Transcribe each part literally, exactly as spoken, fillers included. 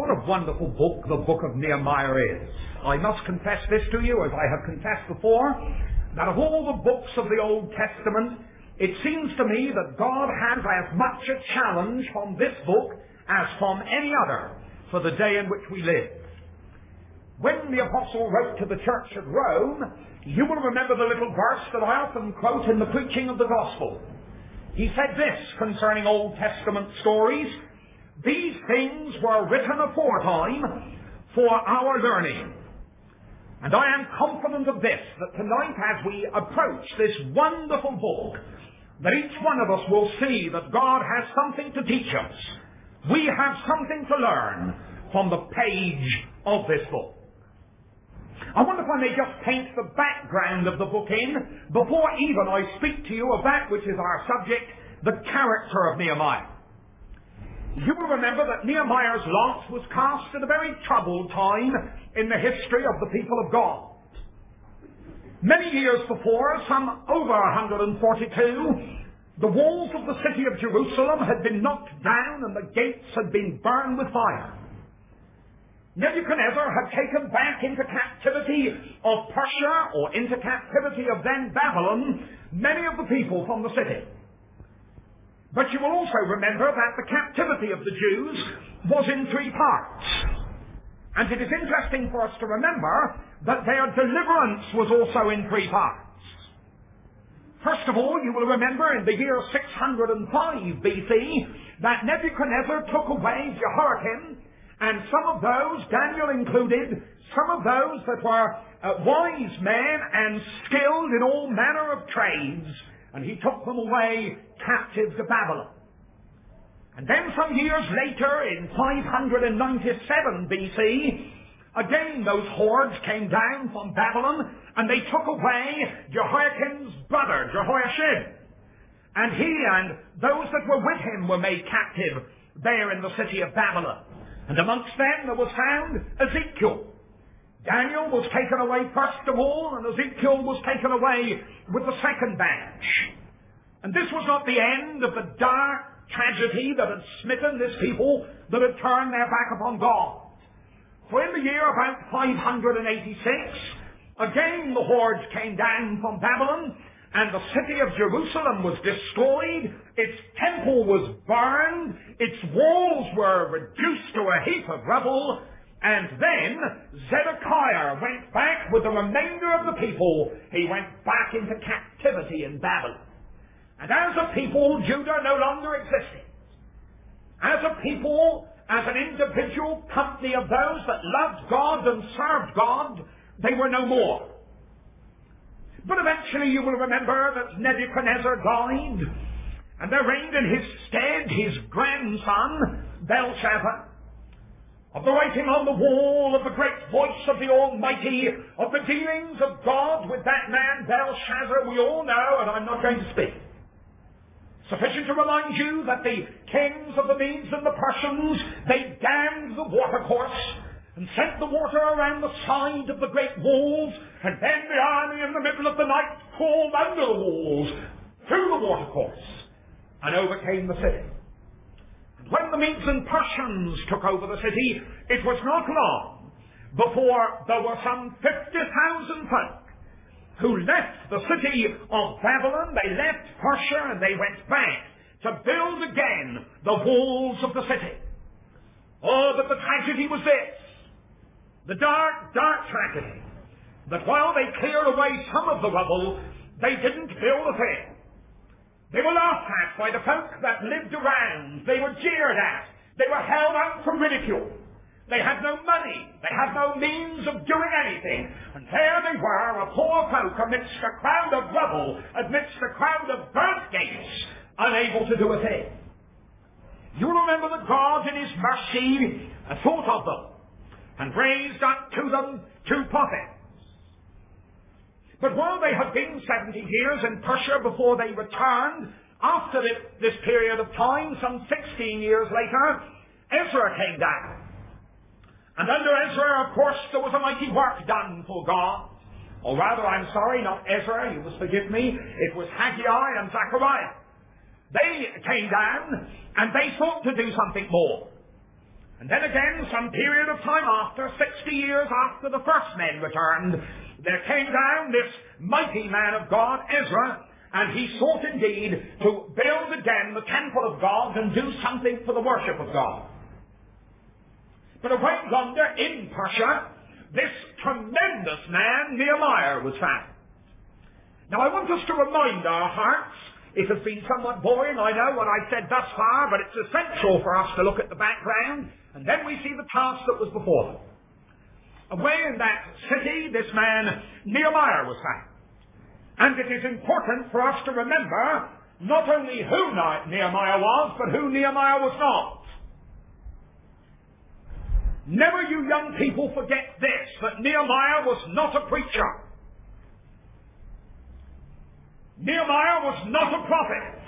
What a wonderful book the book of Nehemiah is. I must confess this to you, as I have confessed before, that of all the books of the Old Testament, it seems to me that God has as much a challenge from this book as from any other for the day in which we live. When the apostle wrote to the church at Rome, you will remember the little verse that I often quote in the preaching of the gospel. He said this concerning Old Testament stories: "These things were written aforetime for our learning." And I am confident of this, that tonight as we approach this wonderful book, that each one of us will see that God has something to teach us. We have something to learn from the page of this book. I wonder if I may just paint the background of the book in, before even I speak to you of that which is our subject, the character of Nehemiah. You will remember that Nehemiah's lot was cast at a very troubled time in the history of the people of God. Many years before, some over one hundred forty-two, the walls of the city of Jerusalem had been knocked down and the gates had been burned with fire. Nebuchadnezzar had taken back into captivity of Persia, or into captivity of then Babylon, many of the people from the city. But you will also remember that the captivity of the Jews was in three parts. And it is interesting for us to remember that their deliverance was also in three parts. First of all, you will remember in the year six hundred five B C that Nebuchadnezzar took away Jehoiakim, and some of those, Daniel included, some of those that were uh, wise men and skilled in all manner of trades, and he took them away captive to Babylon. And then some years later, in five hundred ninety-seven B C, again those hordes came down from Babylon, and they took away Jehoiakim's brother, Jehoiashib. And he and those that were with him were made captive there in the city of Babylon. And amongst them there was found Ezekiel. Daniel was taken away first of all, and Ezekiel was taken away with the second batch. And this was not the end of the dark tragedy that had smitten this people, that had turned their back upon God. For in the year about five hundred eighty-six, again the hordes came down from Babylon, and the city of Jerusalem was destroyed, its temple was burned, its walls were reduced to a heap of rubble, and then Zedekiah went back with the remainder of the people. He went back into captivity in Babylon. And as a people, Judah no longer existed. As a people, as an individual company of those that loved God and served God, they were no more. But eventually you will remember that Nebuchadnezzar died, and there reigned in his stead his grandson, Belshazzar. Of the writing on the wall, of the great voice of the Almighty, of the dealings of God with that man Belshazzar, we all know, and I'm not going to speak. Sufficient to remind you that the kings of the Medes and the Persians, they dammed the watercourse and sent the water around the side of the great walls, and then the army in the middle of the night crawled under the walls, through the watercourse, and overcame the city. And when the Medes and Persians took over the city, it was not long before there were some fifty thousand folk who left the city of Babylon, they left Persia, and they went back to build again the walls of the city. Oh, but the tragedy was this. The dark, dark tragedy, that while they cleared away some of the rubble, they didn't build a thing. They were laughed at by the folk that lived around. They were jeered at. They were held out for ridicule. They had no money. They had no means of doing anything. And there they were, a poor folk amidst a crowd of rubble, amidst a crowd of burnt gates, unable to do a thing. You remember that God in his mercy thought of them and raised up to them two prophets. But while they had been seventy years in Persia before they returned, after this period of time, some sixteen years later, Ezra came down. And under Ezra, of course, there was a mighty work done for God. Or rather, I'm sorry, not Ezra, you must forgive me, it was Haggai and Zechariah. They came down, and they sought to do something more. And then again, some period of time after, sixty years after the first men returned, there came down this mighty man of God, Ezra, and he sought indeed to build again the temple of God and do something for the worship of God. But away yonder in Persia, this tremendous man, Nehemiah, was found. Now I want us to remind our hearts, it has been somewhat boring, I know, what I've said thus far, but it's essential for us to look at the background, and then we see the task that was before them. Away in that city, this man, Nehemiah, was found. And it is important for us to remember not only who Nehemiah was, but who Nehemiah was not. Never, you young people, forget this, that Nehemiah was not a preacher. Nehemiah was not a prophet.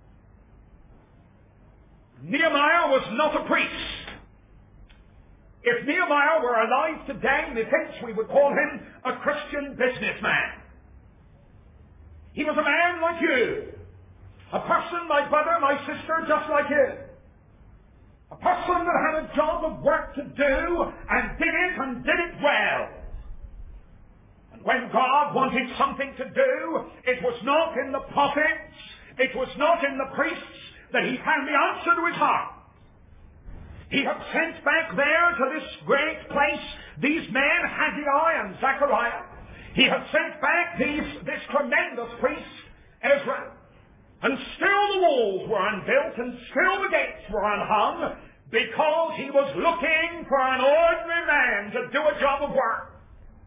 Nehemiah was not a priest. If Nehemiah were alive today, methinks we would call him a Christian businessman. He was a man like you. A person, my brother, my sister, just like you. A person that had a job of work to do and did it and did it well. And when God wanted something to do, it was not in the prophets, it was not in the priests that he found the answer to his heart. He had sent back there to this great place these men, Haggai and Zechariah. He had sent back these, this tremendous priest, Ezra. And still the walls were unbuilt and still the gates were unhung because he was looking for an ordinary man to do a job of work.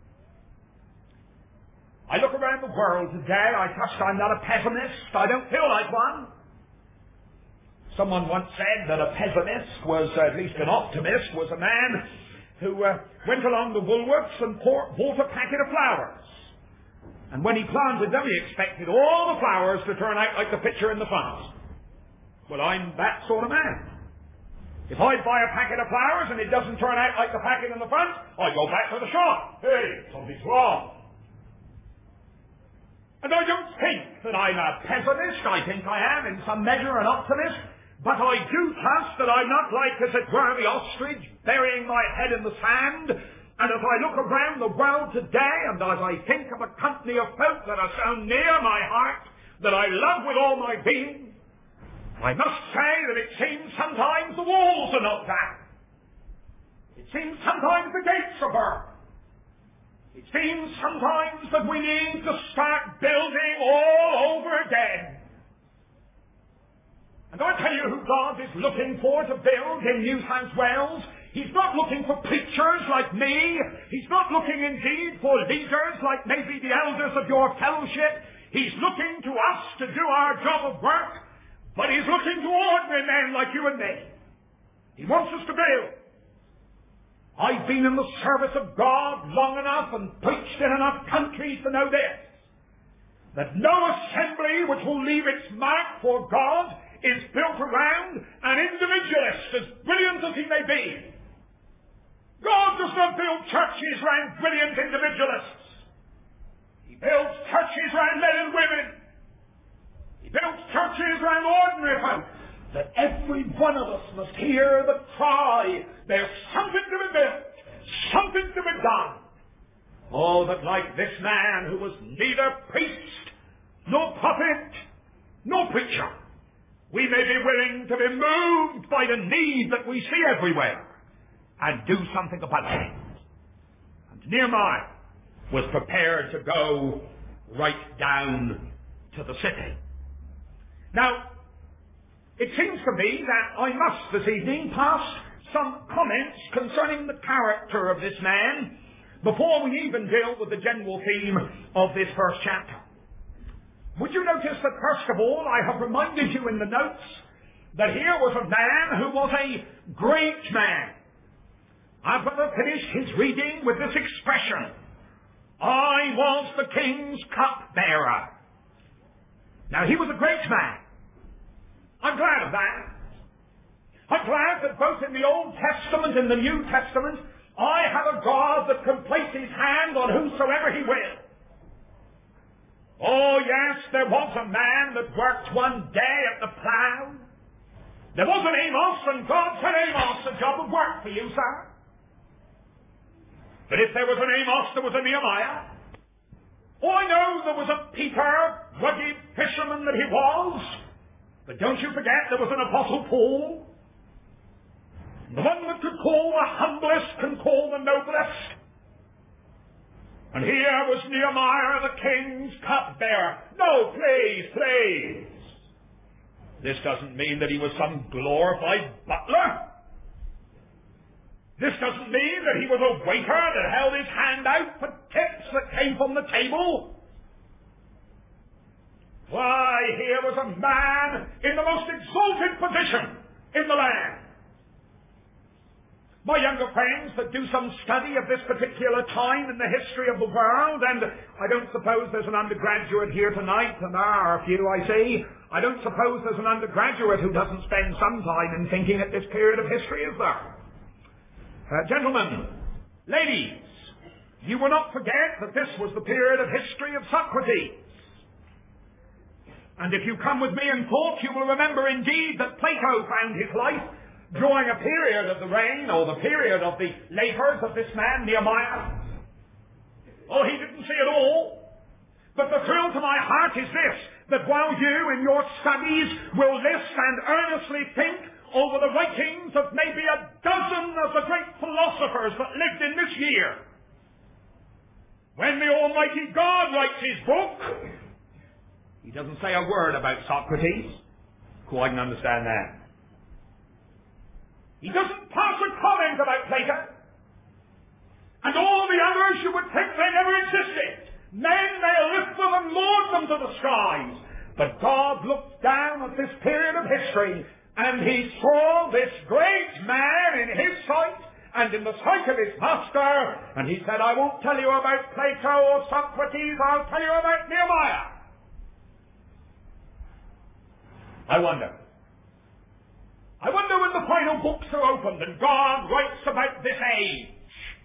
I look around the world today. I trust I'm not a pessimist. I don't feel like one. Someone once said that a pessimist was, at least an optimist, was a man who uh, went along the Woolworths and pour, bought a packet of flowers. And when he planted them, he expected all the flowers to turn out like the picture in the front. Well, I'm that sort of man. If I buy a packet of flowers and it doesn't turn out like the packet in the front, I go back to the shop. Hey, something's wrong. And I don't think that I'm a pessimist. I think I am, in some measure, an optimist. But I do trust that I'm not like, as it were, the ostrich, burying my head in the sand. And as I look around the world today, and as I think of a company of folk that are so near my heart, that I love with all my being, I must say that it seems sometimes the walls are knocked down. It seems sometimes the gates are burned. It seems sometimes that we need to start building all over again. And I tell you who God is looking for to build in New South Wales. He's not looking for preachers like me. He's not looking indeed for leaders like maybe the elders of your fellowship. He's looking to us to do our job of work, but he's looking to ordinary men like you and me. He wants us to build. I've been in the service of God long enough and preached in enough countries to know this, that no assembly which will leave its mark for God is built around an individualist, as brilliant as he may be. God does not build churches around brilliant individualists. He builds churches around men and women. He builds churches around ordinary folk, that every one of us must hear the cry, there's something to be built, something to be done. Oh, that like this man who was neither priest, nor prophet, nor preacher, we may be willing to be moved by the need that we see everywhere and do something about it. And Nehemiah was prepared to go right down to the city. Now, it seems to me that I must this evening pass some comments concerning the character of this man before we even deal with the general theme of this first chapter. Would you notice that, first of all, I have reminded you in the notes that here was a man who was a great man. Our brother finished his reading with this expression, I was the king's cupbearer. Now, he was a great man. I'm glad of that. I'm glad that both in the Old Testament and the New Testament, I have a God that can place his hand on whosoever he will. Oh, yes, there was a man that worked one day at the plow. There was an Amos, and God said, Amos, a job of work for you, sir. But if there was an Amos, there was a Nehemiah. Oh, I know there was a Peter, rugged fisherman that he was. But don't you forget there was an Apostle Paul. The one that could call the humblest can call the noblest. And here was Nehemiah, the king's cupbearer. No, please, please. This doesn't mean that he was some glorified butler. This doesn't mean that he was a waiter that held his hand out for tips that came from the table. Why, here was a man in the most exalted position in the land. My younger friends that do some study of this particular time in the history of the world, and I don't suppose there's an undergraduate here tonight, and there are a few I see. I don't suppose there's an undergraduate who doesn't spend some time in thinking at this period of history, is there? Uh, gentlemen, ladies, you will not forget that this was the period of history of Socrates. And if you come with me in thought, you will remember indeed that Plato found his life during a period of the reign, or the period of the labors of this man, Nehemiah. Oh, he didn't see it all. But the thrill to my heart is this, that while you in your studies will list and earnestly think over the writings of maybe a dozen of the great philosophers that lived in this year, when the Almighty God writes his book, he doesn't say a word about Socrates. Cool, I can understand that. He doesn't pass a comment about Plato. And all the others you would think they never existed. Men may lift them and laud them to the skies. But God looked down at this period of history, and he saw this great man in his sight and in the sight of his master, and he said, I won't tell you about Plato or Socrates, I'll tell you about Nehemiah. I wonder. I wonder when the final books are opened and God writes about this age.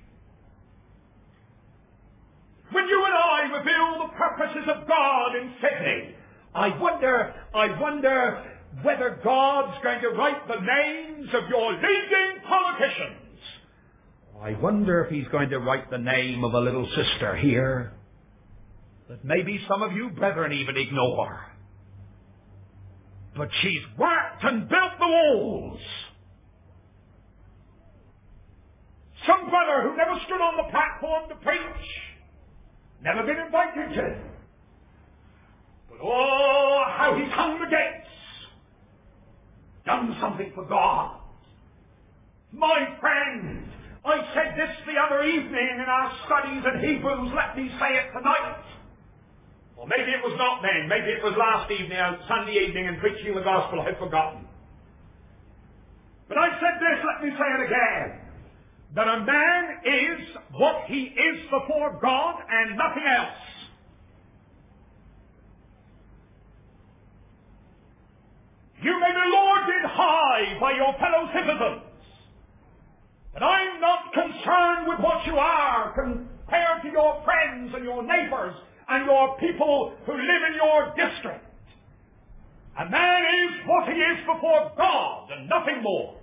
When you and I reveal the purposes of God in Sydney, I wonder, I wonder whether God's going to write the names of your leading politicians. I wonder if he's going to write the name of a little sister here that maybe some of you brethren even ignore. But she's worked and built the walls. Some brother who never stood on the platform to preach, never been invited to. But oh, how he's hung the gates, done something for God. My friend, I said this the other evening in our studies in Hebrews. Let me say it tonight. Or maybe it was not then. Maybe it was last evening, on Sunday evening, in preaching the gospel. I've forgotten. But I said this, let me say it again. That a man is what he is before God and nothing else. You may be lauded high by your fellow citizens. But I'm not concerned with what you are compared to your friends and your neighbors and your people who live in your district. A man is what he is before God and nothing more.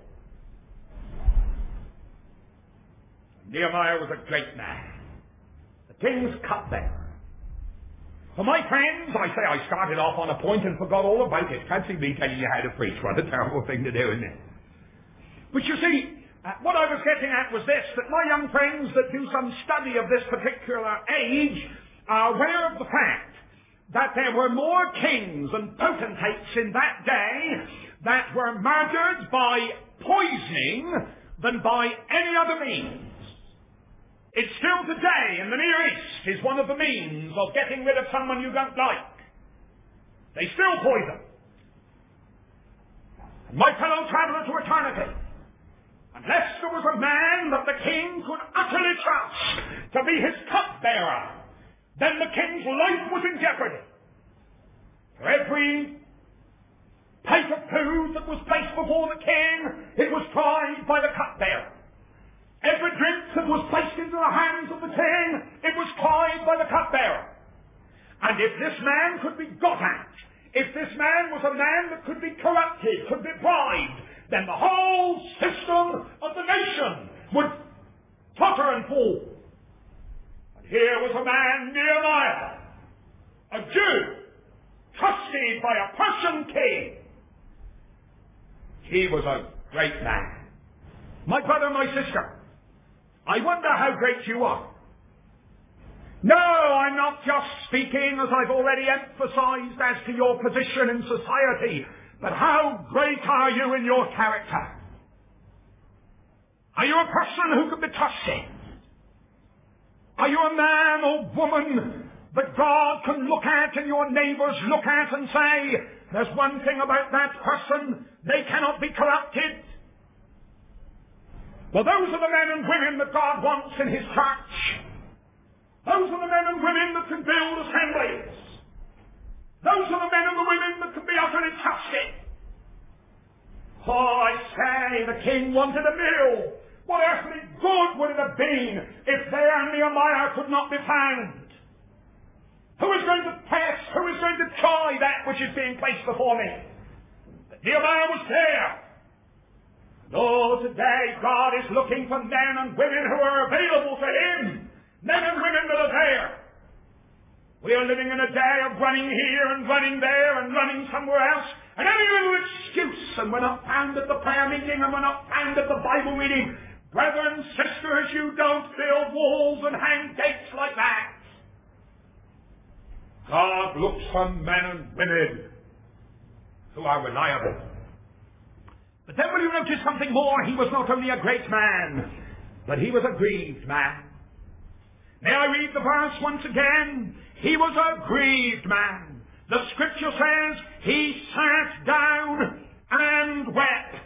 Nehemiah was a great man, the king's cupbearer. For my friends, I say I started off on a point and forgot all about it. Fancy me telling you how to preach. What a terrible thing to do, isn't it? But you see, uh, what I was getting at was this, that my young friends that do some study of this particular age are aware of the fact that there were more kings and potentates in that day that were murdered by poisoning than by any other means. It still today in the Near East is one of the means of getting rid of someone you don't like. They still poison. My fellow traveler to eternity, unless there was a man that the king could utterly trust to be his cupbearer, then the king's life was in jeopardy. For every plate of food that was placed before the king, it was tried by the cupbearer. Every drink that was placed into the hands of the king, it was tried by the cupbearer. And if this man could be got at, if this man was a man that could be corrupted, could be bribed, He was a great man. My brother, my sister, I wonder how great you are. No, I'm not just speaking, as I've already emphasized, as to your position in society, but how great are you in your character? Are you a person who can be trusted? Are you a man or woman that God can look at and your neighbors look at and say, there's one thing about that person, they cannot be corrupted? Well, those are the men and women that God wants in His church. Those are the men and women that can build assemblies. Those are the men and the women that can be utterly trusted. Oh, I say, the king wanted a meal. What earthly good would it have been if there Nehemiah could not be found? Who is going to test, who is going to try that which is being placed before me? But Nehemiah was there. Oh, today God is looking for men and women who are available to Him. Men and women that are there. We are living in a day of running here and running there and running somewhere else. And any little excuse, and we're not found at the prayer meeting, and we're not found at the Bible meeting. Brethren, sisters, you don't build walls and hang gates like that. God looks for men and women who are reliable. But then will you notice something more? He was not only a great man, but he was a grieved man. May I read the verse once again? He was a grieved man. The scripture says he sat down and wept.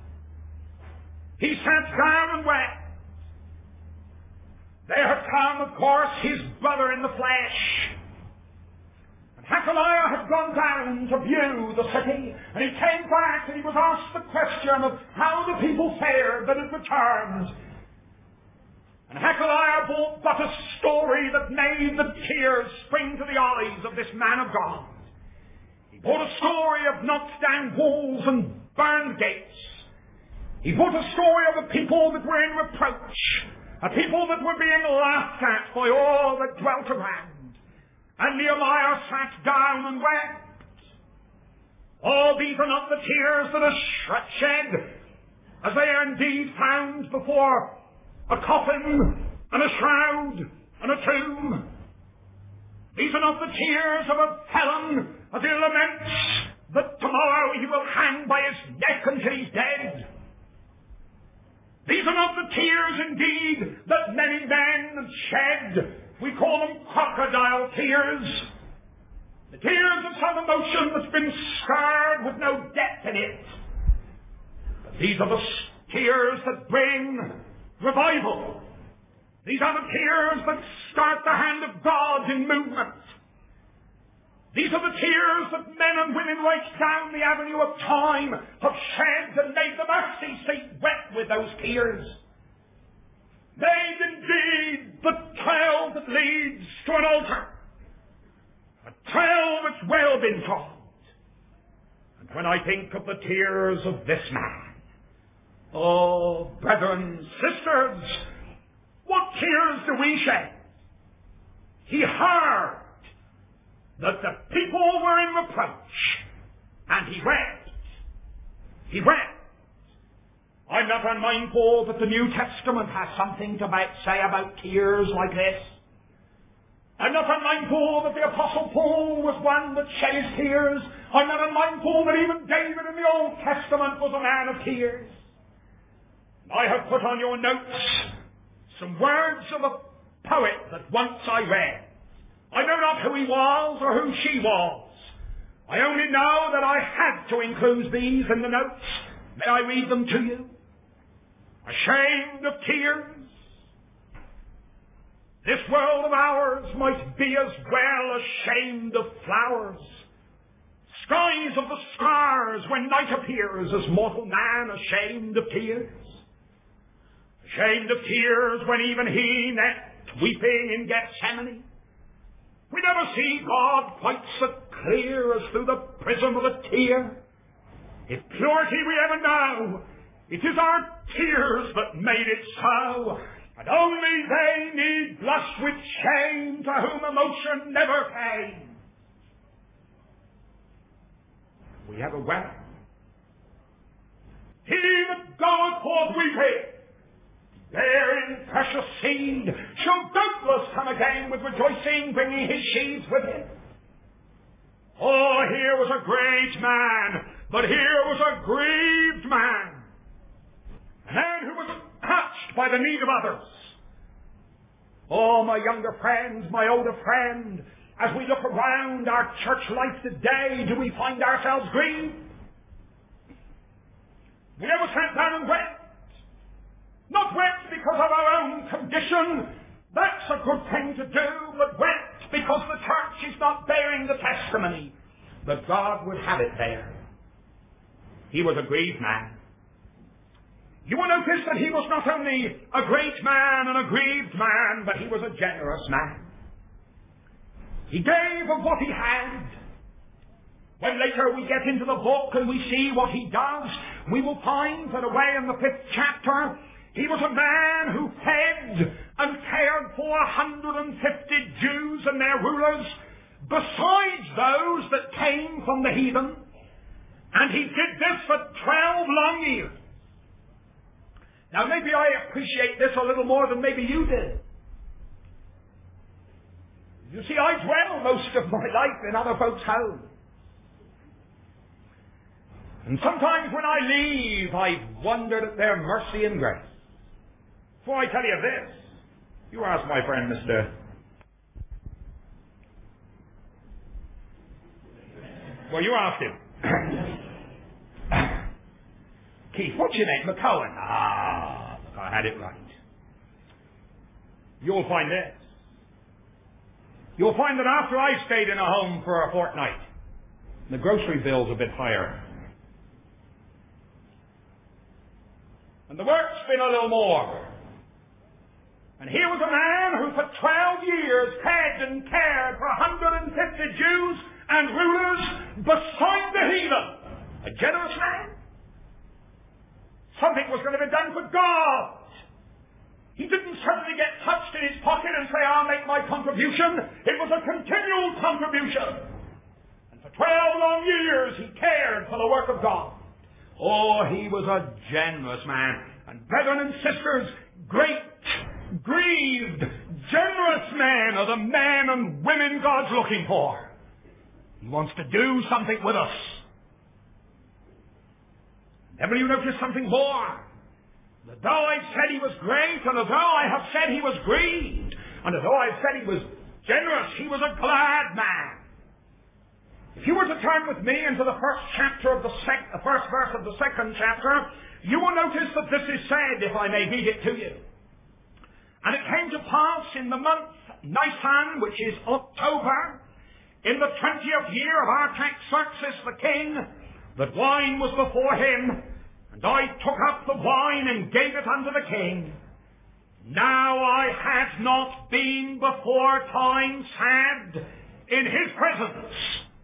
He sat down and wept. There had come, of course, his brother in the flesh. And Hachaliah had gone down to view the city, and he came back and he was asked the question of how the people fared that had returned. And Hachaliah brought but a story that made the tears spring to the eyes of this man of God. He brought a story of knocked down walls and burned gates. He brought a story of a people that were in reproach, a people that were being laughed at by all that dwelt around. And Nehemiah sat down and wept. Oh, these are not the tears that are shed, as they are indeed found before a coffin, and a shroud, and a tomb. These are not the tears of a felon as he laments that tomorrow he will hang by his neck until he's dead. These are not the tears, indeed, that many men shed. We call them crocodile tears. The tears of some emotion that's been scarred with no depth in it. But these are the tears that bring revival. These are the tears that start the hand of God in movement. These are the tears that men and women right down the avenue of time have shed and made the mercy seat wet with those tears. Made indeed the trail that leads to an altar. A trail that's well been trod. And when I think of the tears of this man, oh, brethren, sisters, what tears do we shed? He heard that the people were in reproach, and he wept. He wept. I'm not unmindful that the New Testament has something to say about tears like this. I'm not unmindful that the Apostle Paul was one that shed his tears. I'm not unmindful that even David in the Old Testament was a man of tears. I have put on your notes some words of a poet that once I read. I know not who he was or who she was. I only know that I had to include these in the notes. May I read them to you? Ashamed of tears, this world of ours might be as well ashamed of flowers. Skies of the stars when night appears, as mortal man ashamed of tears. Ashamed of tears when even he knelt weeping in Gethsemane. We never see God quite so clear as through the prism of a tear. If purity we ever know, it is our tears that made it so. And only they need blush with shame to whom emotion never came. We ever wept. was weeping, bearing precious seed, shall doubtless come again with rejoicing, bringing his sheaves with him. Oh, here was a great man, but here was a grieved man. A man who was touched by the need of others. Oh, my younger friends, my older friend, as we look around our church life today, do we find ourselves grieved? We ever sat down and wept? Not wept because of our own condition. That's a good thing to do, but wept because the church is not bearing the testimony that God would have it there. He was a grieved man. You will notice that he was not only a great man and a grieved man, but he was a generous man. He gave of what he had. When later we get into the book and we see what he does, we will find that away in the fifth chapter, he was a man who fed and cared for one hundred fifty Jews and their rulers, besides those that came from the heathen. And he did this for twelve long years. Now maybe I appreciate this a little more than maybe you did. You see, I dwell most of my life in other folks' homes. And sometimes when I leave, I've wondered at their mercy and grace. Before I tell you this, you ask my friend Mister Well, you ask him. Keith, what's your name? McCowan. Ah, look, I had it right. You'll find this. You'll find that after I stayed in a home for a fortnight, the grocery bill's a bit higher. And the work's been a little more. And here was a man who for twelve years fed and cared for one hundred fifty Jews and rulers beside the heathen. A generous man. Something was going to be done for God. He didn't suddenly get touched in his pocket and say, I'll make my contribution. It was a continual contribution. And for twelve long years he cared for the work of God. Oh, he was a generous man. And brethren and sisters, great, grieved, generous men are the men and women God's looking for. He wants to do something with us. And then you notice something more. That though I've said he was great, and although I have said he was grieved, and although I've said he was generous, he was a glad man. If you were to turn with me into the first chapter of the sec- the first verse of the second chapter, you will notice that this is said, if I may read it to you. And it came to pass in the month Nisan, which is October, in the twentieth year of Artaxerxes the king, that wine was before him, and I took up the wine and gave it unto the king. Now I had not been before time sad in his presence.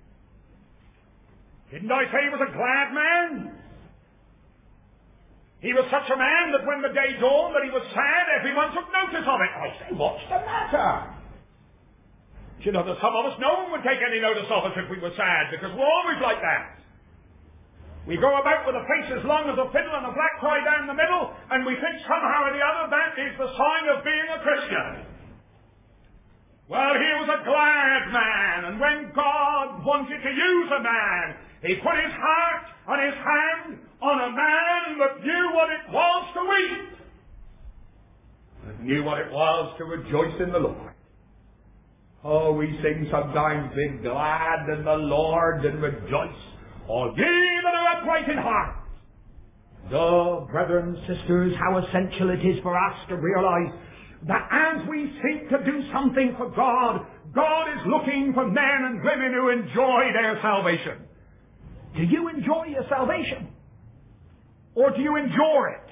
Didn't I say he was a glad man? He was such a man that when the day dawned that he was sad, everyone took notice of it. I say, what's the matter? You know that some of us, no one would take any notice of us if we were sad, because we're always like that. We go about with a face as long as a fiddle and a black tie down the middle, and we think somehow or the other that is the sign of being a Christian. Well, he was a glad man, and when God wanted to use a man, he put his heart and his hand on a man that knew what it was to weep, that knew what it was to rejoice in the Lord. Oh, we sing sometimes, be glad in the Lord and rejoice, all ye that are upright in heart. Oh, brethren and sisters, how essential it is for us to realize that as we seek to do something for God, God is looking for men and women who enjoy their salvation. Do you enjoy your salvation? Or do you endure it?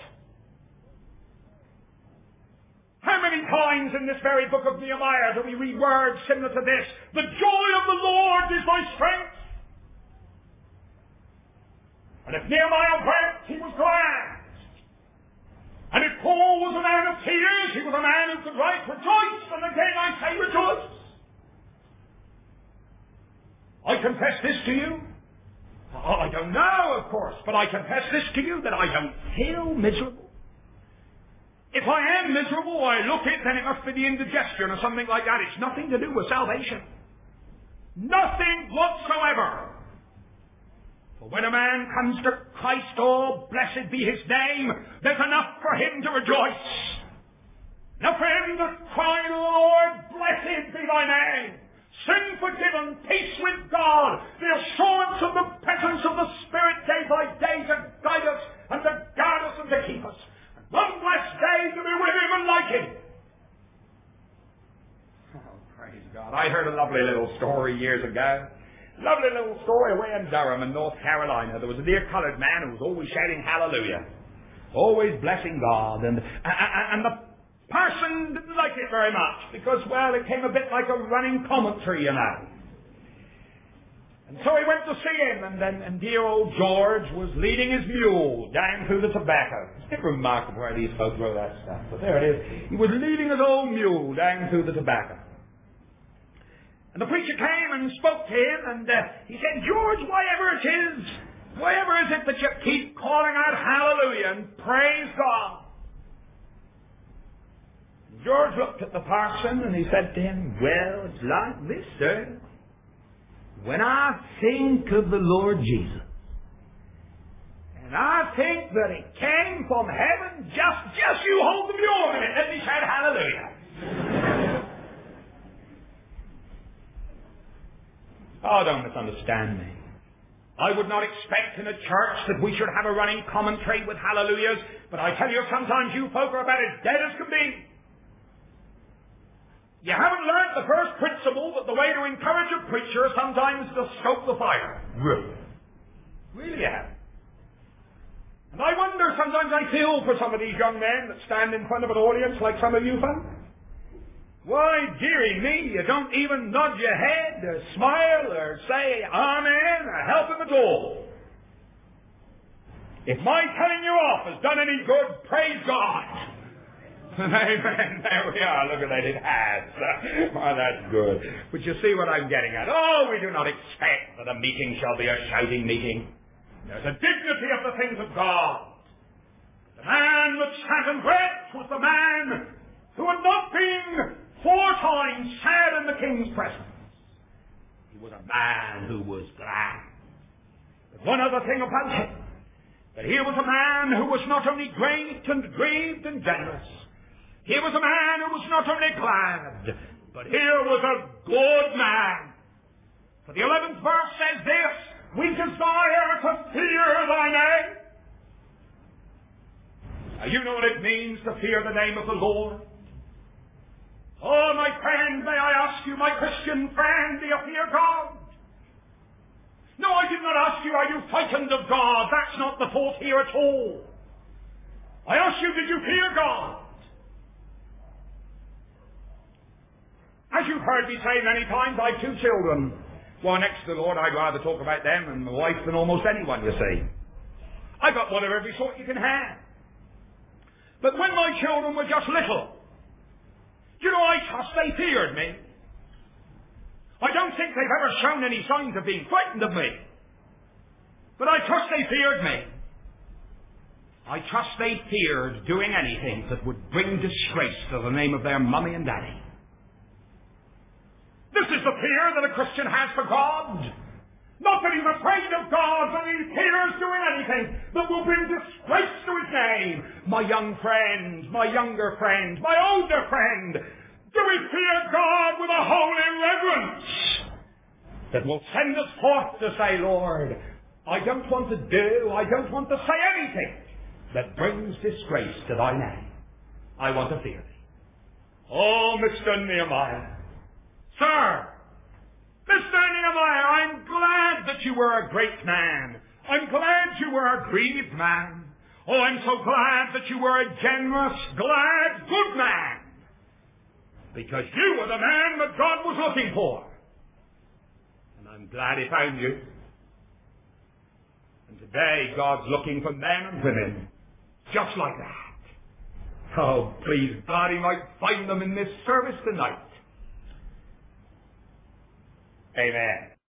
How many times in this very book of Nehemiah do we read words similar to this? The joy of the Lord is my strength. And if Nehemiah wept, he was glad. And if Paul was a man of tears, he was a man who could write, rejoice, and again I say rejoice. I confess this to you. Oh, I don't know, of course, but I confess this to you, that I don't feel miserable. If I am miserable, I look it, then it must be the indigestion or something like that. It's nothing to do with salvation. Nothing whatsoever. For when a man comes to Christ, oh, blessed be his name, there's enough for him to rejoice. Enough for him to cry to the Lord, blessed be thy name. Sin forgiven, peace with God, the assurance of the presence of the Spirit day by day to guide us and to guard us and to keep us. And one blessed day to be with him and like him. Oh, praise God. I heard a lovely little story years ago. Lovely little story away in Durham in North Carolina. There was a dear colored man who was always shouting hallelujah. Always blessing God. And, and, and the person didn't like it very much because, well, it came a bit like a running commentary, you know. And so he went to see him, and then and dear old George was leading his mule down through the tobacco. It's remarkable where these folks wrote that stuff, but there it is. He was leading his old mule down through the tobacco. And the preacher came and spoke to him, and uh, he said, George, whatever it is, whatever is it that you keep calling out hallelujah and praise God? And George looked at the parson and he said to him, well, it's like this, sir. When I think of the Lord Jesus, and I think that he came from heaven, just, just you hold the mule a minute, let me shout hallelujah. Oh, don't misunderstand me. I would not expect in a church that we should have a running commentary with hallelujahs, but I tell you, sometimes you folk are about as dead as can be. You haven't learnt the first principle that the way to encourage a preacher sometimes is to stoke the fire. Really? Really you haven't. And I wonder, sometimes I feel for some of these young men that stand in front of an audience like some of you folk. Why, dearie me, you don't even nod your head or smile or say amen or help him at all. If my telling you off has done any good, praise God. Amen. There we are. Look at that. It has. Oh, that's good. But you see what I'm getting at. Oh, we do not expect that a meeting shall be a shouting meeting. There's a dignity of the things of God. The man that sat and wept was the man who had not been four times sad in the king's presence. He was a man who was glad. But one other thing about him, that here was a man who was not only great and grieved and generous. Here was a man who was not only glad, but here was a good man. For the eleventh verse says this, we desire to fear thy name. Now you know what it means to fear the name of the Lord. Oh, my friend, may I ask you, my Christian friend, do you fear God? No, I did not ask you, are you frightened of God? That's not the thought here at all. I ask you, did you fear God? As you've heard me say many times, I have two children. Well, next to the Lord, I'd rather talk about them and my wife than almost anyone, you see. I've got one of every sort you can have. But when my children were just little, you know, I trust they feared me. I don't think they've ever shown any signs of being frightened of me. But I trust they feared me. I trust they feared doing anything that would bring disgrace to the name of their mummy and daddy. This is the fear that a Christian has for God. Not that he's afraid of God, but he fears doing anything that will bring disgrace to his name. My young friend, my younger friend, my older friend, do we fear God with a holy reverence that will send us forth to say, Lord, I don't want to do, I don't want to say anything that brings disgrace to thy name. I want to fear thee. Oh, Mister Nehemiah, sir, Mister Nehemiah, I'm glad that you were a great man. I'm glad you were a grieved man. Oh, I'm so glad that you were a generous, glad, good man. Because you were the man that God was looking for. And I'm glad he found you. And today, God's looking for men and women just like that. Oh, please, God, he might find them in this service tonight. Amen.